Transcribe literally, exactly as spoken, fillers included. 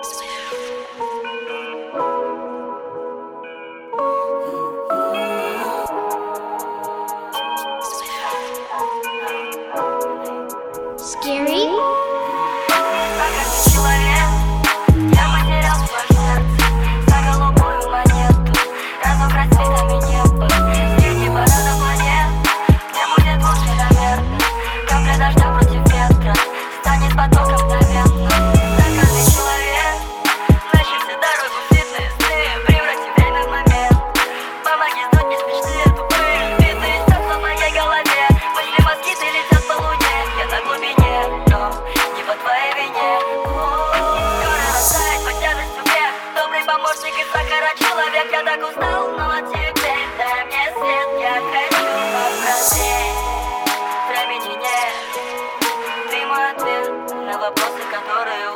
Scary? Помощник и сахара человек, я так устал, но теперь дай мне свет, я хочу попросить. Времени нет, ты мой ответ на вопросы, которые